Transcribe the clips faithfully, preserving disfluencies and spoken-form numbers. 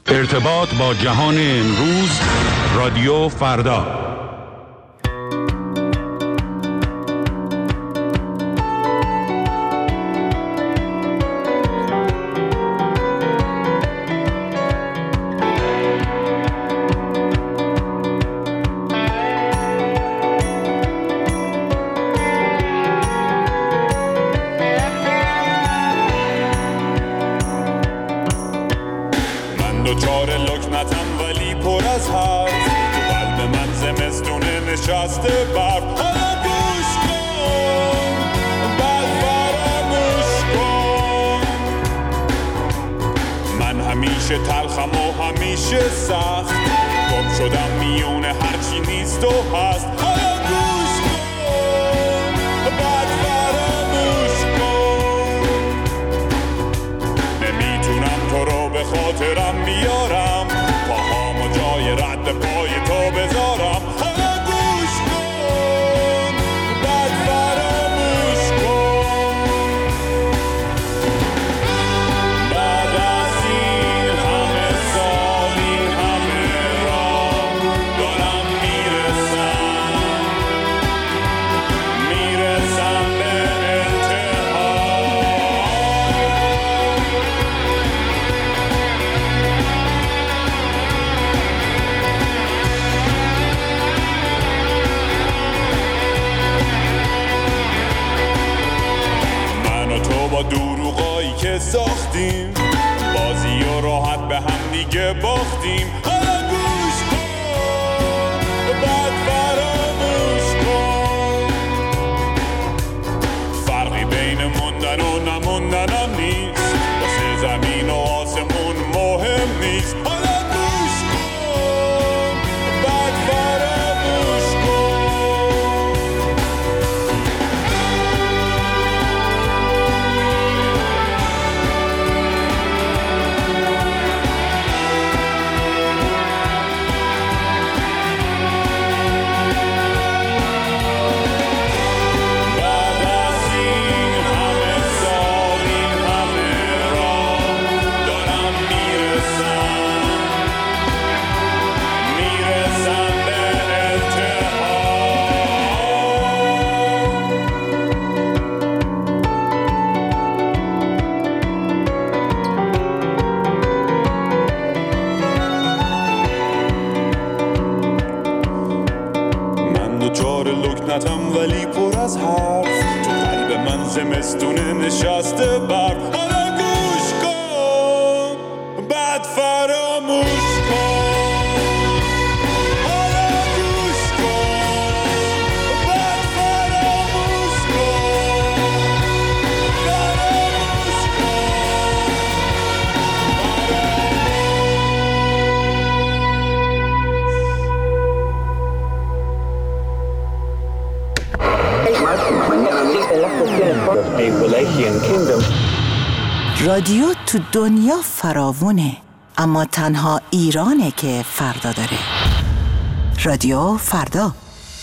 ارتباط با جهان امروز، رادیو فردا. تلخم و همیشه سخت، گم شدم میونه هرچی نیست و هست. حالا گوش کن، بعد فراموش کن. نمیتونم تو رو به خاطرم بیارم، پاهامو جای رد پای تو بذارم. حالا گوش کن، بعد فراموش کن. بعد از این همه سال، این همه راه، دارم میرسم، میرسم به انتها. من و تو با دروغایی که ساختیم، بازی و راحت به هم دیگه باختیم. حالا گوش کن، بعد فراموش کن. فرقی بین موندن و نموندنم نیست، واسه زمین و آسمون مهم نیست. حالا گوش کن، بعد فراموش کن. بعد از این همه سال، این همه راه، دارم میرسم، میرسم به انتها. من دوچار لکنتم ولی پر از حرف، تو قلب من زمستونه نشسته برف. حالا گوش کن، بعد فراموش کن. حالا گوش کن، بعد فراموش کن. فراموش کن. رادیو تو دنیا فراوونه، اما تنها ایرانه که فردا داره. رادیو فردا.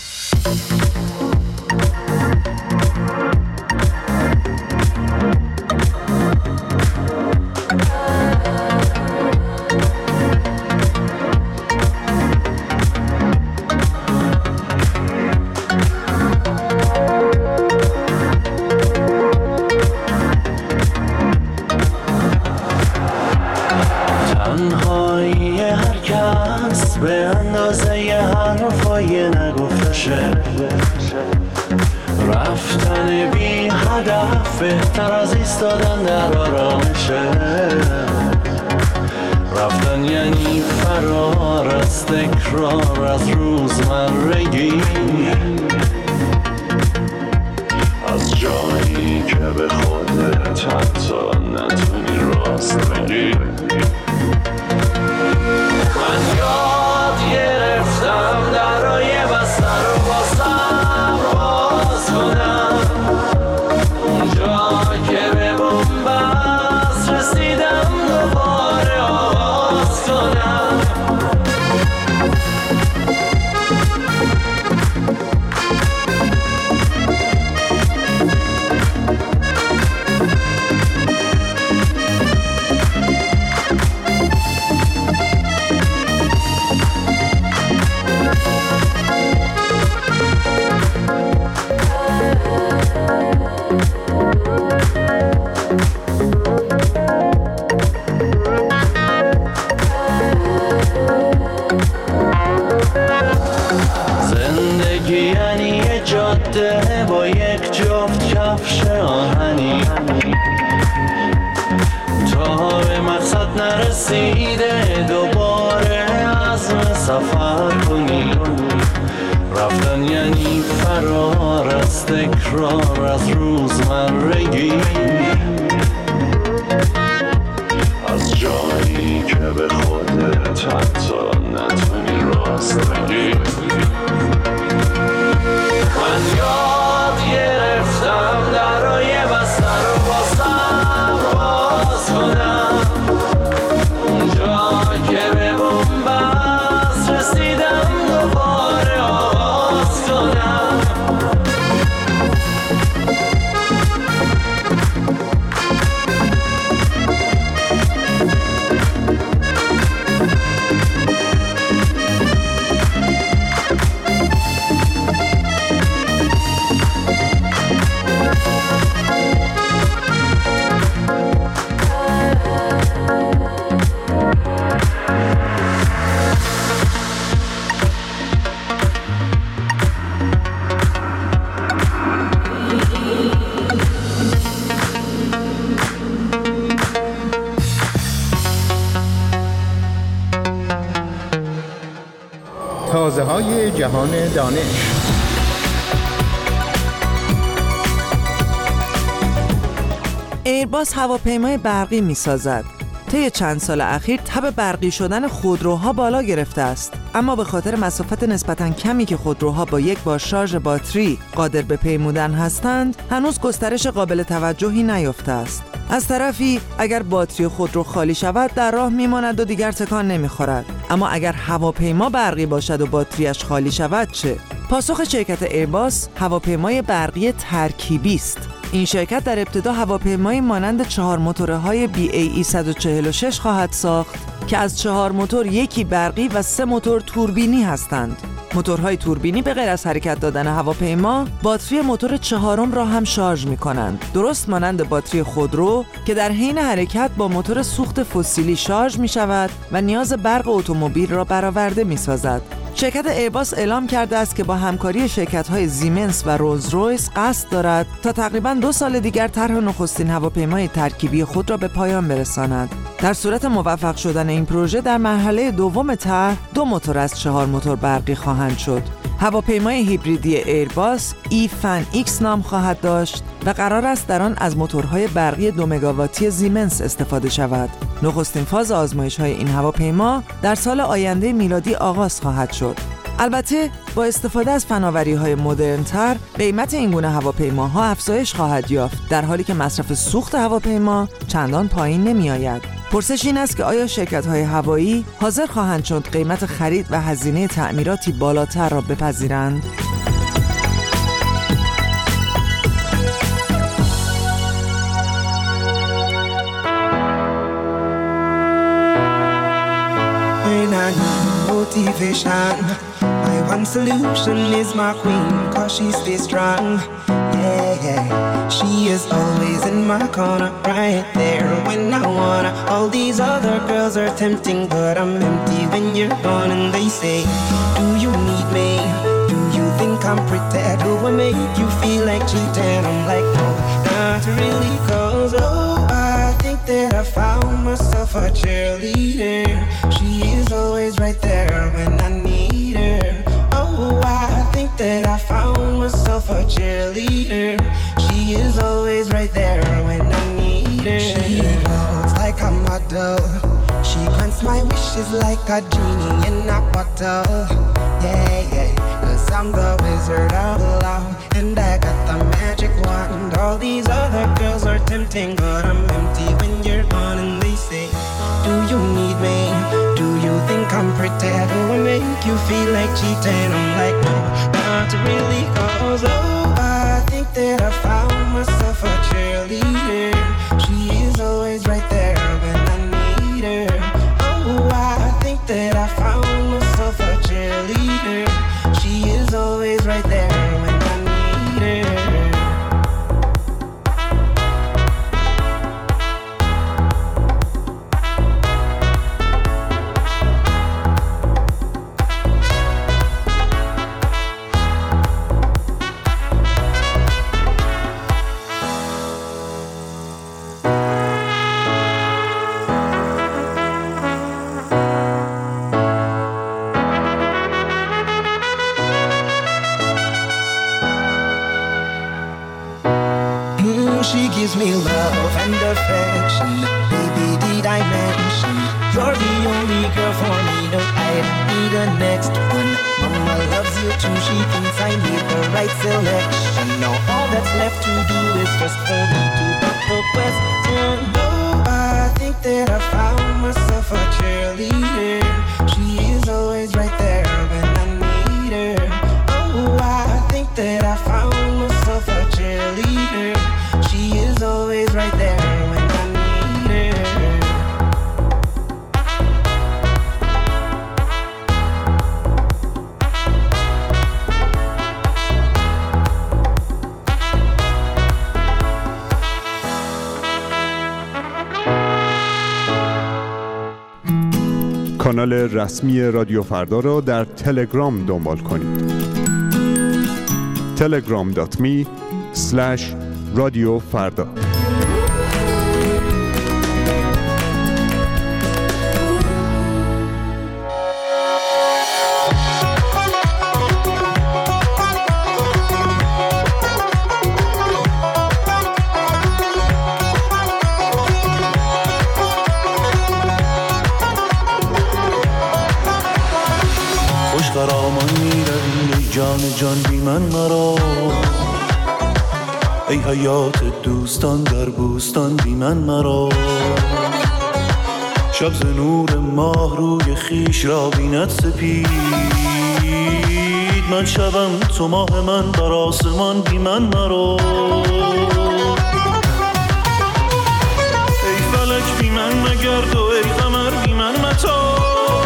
تنهایی هر کس به اندازه ی حرفای نگفتشه، رفتن بی هدف بهتر از ایستادن در آرامشه. رفتن یعنی فرار از تکرار از روزمرگی، از جایی که به خودت حتی نتونی راست بگی. من یاد گرفتم درای بسته رو بازم باز کنم، اونجا که به بنبست رسیدم دوباره آغاز کنم. رسیده دوباره عزم سفر کنی. رفتن یعنی فرار از تکرار از روزمرگی، از جایی که به خودت حتی نتونی راست بگی. من یاد گرفتم درای بستر رو بازم باز کنم، اونجا که به بنبست رسیدم دوباره آغاز کنم. تازه های جهان دانش. ایرباس هواپیمای برقی می‌سازد. طی چند سال اخیر تب برقی شدن خودروها بالا گرفته است، اما به خاطر مسافت نسبتاً کمی که خودروها با یک بار شارژ باتری قادر به پیمودن هستند، هنوز گسترش قابل توجهی نیافته است. از طرفی اگر باتری خودرو خالی شود در راه میماند و دیگر تکان نمیخورد، اما اگر هواپیما برقی باشد و باتریش خالی شود چه؟ پاسخ شرکت ایرباس هواپیمای برقی ترکیبی است. این شرکت در ابتدا هواپیمایی مانند چهار موتورهای بی ای ای صد و چهل و شش خواهد ساخت که از چهار موتور یکی برقی و سه موتور توربینی هستند. موتورهای توربینی به غیر از حرکت دادن هواپیما، باتری موتور چهارم را هم شارژ می‌کنند. درست مانند باتری خودرو که در حین حرکت با موتور سوخت فسیلی شارژ می‌شود و نیاز برق اتومبیل را برآورده می‌سازد. شرکت ایرباس اعلام کرده است که با همکاری شرکت‌های زیمنس و رولز رویس قصد دارد تا تقریباً دو سال دیگر طرح نخستین هواپیمای ترکیبی خود را به پایان برساند. در صورت موفق شدن این پروژه در مرحله دوم طرح دو موتور از چهار موتور برقی خواهند شد. هواپیمای هیبریدی ایرباس ای فن ایکس نام خواهد داشت و قرار است در آن از موتورهای برقی دو مگاواتی زیمنس استفاده شود. نخستین فاز آزمایش‌های این هواپیما در سال آینده میلادی آغاز خواهد شد. البته با استفاده از فناوری‌های مدرن‌تر قیمت این گونه هواپیماها افزایش خواهد یافت، در حالی که مصرف سوخت هواپیما چندان پایین نمی‌آید. پرسش این است که آیا شرکت‌های هوایی حاضر خواهند شد قیمت خرید و هزینه تعمیراتی بالاتر را بپذیرند؟ Motivation. My one solution is my queen, cause she stays strong. Yeah, yeah. She is always in my corner, right there when I wanna. All these other girls are tempting, but I'm empty when you're gone. And they say, do you need me? Do you think I'm pretty? Do I make you feel like cheating? I'm like, no, not really, cause oh, I think that I found myself a cheerleader. She is always right there when I need her. Oh, I think that I found myself a cheerleader. She is always right there when I need her. She looks like a model. She grants my wishes like a genie in a bottle. Yeah, yeah, cause I'm the wizard of love, and I got the magic wand. All these other girls are tempting, but I'm empty when you're gone. And they say, do you need me? Do you think I'm pretty? Do I make you feel like cheating? I'm like, no, not really, cause oh, I think that I found myself a cheerleader. She is always right there when I need her. Oh, I think that I found myself a cheerleader. She is always right there when I need her. the next one. Mama loves you too, she thinks I made the right selection. Now all that's left to do is just for me to put the question. Oh, I think that I found myself a cheerleader. She is always right there when I need her. Oh, I think that I found myself a cheerleader. She is always right there when I need her. کانال رسمی رادیو فردا را در تلگرام دنبال کنید. تلگرام دات می اسلش رادیو فردا. جان جان بی من مرا، ای حیات دوستان در بوستان بی من مرا. شب ز نور ماه روی خیش را بیند سپید، من شبم تو ماه من بر آسمان بی من مرا. ای فلک بی من مگرد و ای قمر بی من متا،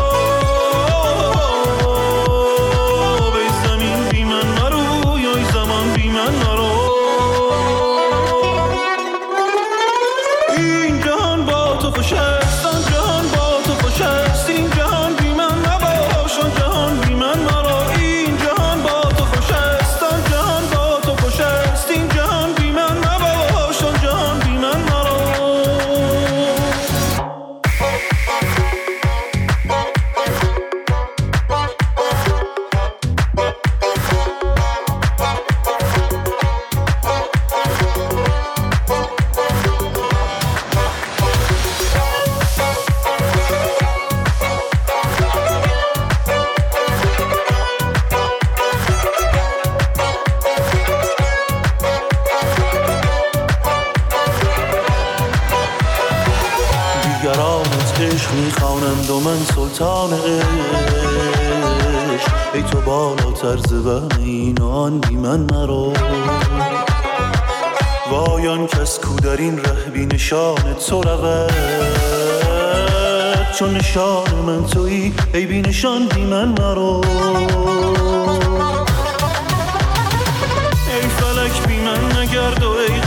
میخوانند و من سلطان عشق، ای تو بالاتر ز وهم این و آن بی من مرا. وای آن کس کو در این ره بی نشان تو رود، چون نشان من تویی ای بی نشان بی من مرا. ای فلک بی من نگرد و ای